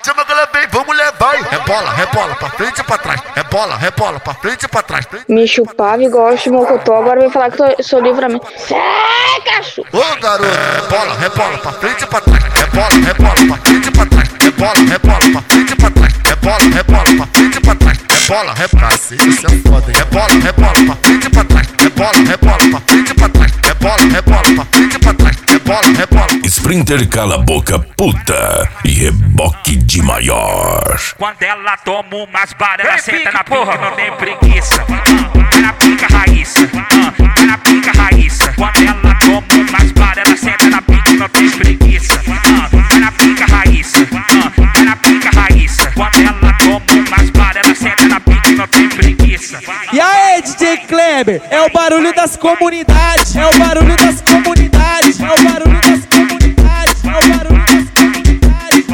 Chama que ela vem, vamos levar. Rebola, rebola, pra frente e pra trás. Rebola, rebola, pra frente e pra trás. Me chupava igual de mocotó, agora vem falar que sou livramento. Sai, cachorro! Ô garoto, rebola, rebola, pra frente e pra trás. Rebola, rebola, pra frente e pra trás. Rebola, rebola, pra frente e pra trás. Rebola, rebola, pra frente e pra trás. Rebola, rebola, isso é foda, hein? Rebola, rebola, pra frente e pra trás. Rebola, rebola, pra frente e pra trás. Rebola, rebola, pra frente e pra trás. Rebola, rebola. Sprinter cala a boca, puta, e reboque de maior. Quando ela toma umas balas, ela senta na porra, não tem preguiça. Vai na pica raíça, vai na pica raíça. Quando ela toma umas balas, ela senta na pica, não tem preguiça. Vai na pica raíça, vai na pica raíça. Quando ela toma umas balas, ela senta na pica, não tem preguiça. E aí, DJ Kleber, é o barulho das comunidades, é o barulho das comunidades, é o barulho das comunidades, é o barulho das comunidades.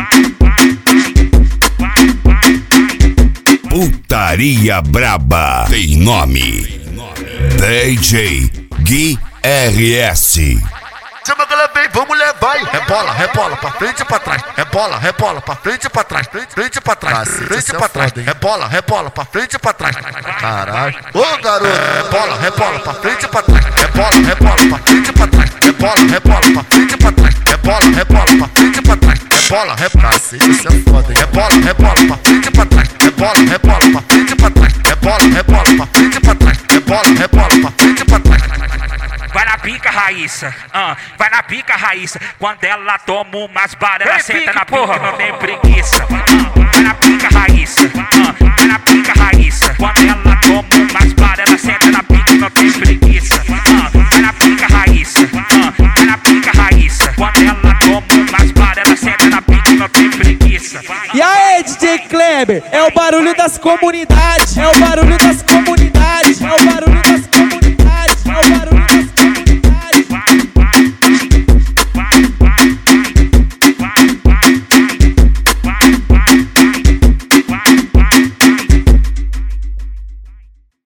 Putaria braba tem nome. DJ Gui RS. Chama que ela vem, vamos levar. Rebola, rebola, pra frente e pra trás. Rebola, rebola, pra frente e pra trás. Frente e pra trás, frente e pra trás. Rebola, rebola, pra frente e pra trás. Caralho. Ô garoto, rebola, rebola, pra frente e pra trás. Rebola, rebola, pra frente e pra trás. Rebola, rebola, pra frente e pra trás. Rebola, rebola, pra frente e pra trás. Rebola, rebola, isso é foda, hein? Rebola, rebola, pra frente e pra trás. Rebola, rebola, pra frente e pra trás. Rebola, rebola, pra frente e pra trás. Rebola, rebola, pra frente e pra trás. Vai na pica raíça, vai na pica raíça. Quando ela toma umas balas, ela senta na porra, não tem preguiça. Vai na pica raíça, vai na pica raíça. Quando ela toma umas balas, ela senta na pica, não tem preguiça. Vai na pica raíça, vai na pica raíça. Quando ela toma umas balas, ela senta na pica, não tem preguiça. E aí, DJ Kleber, é o barulho das comunidades, é o barulho das comunidades, é o barulho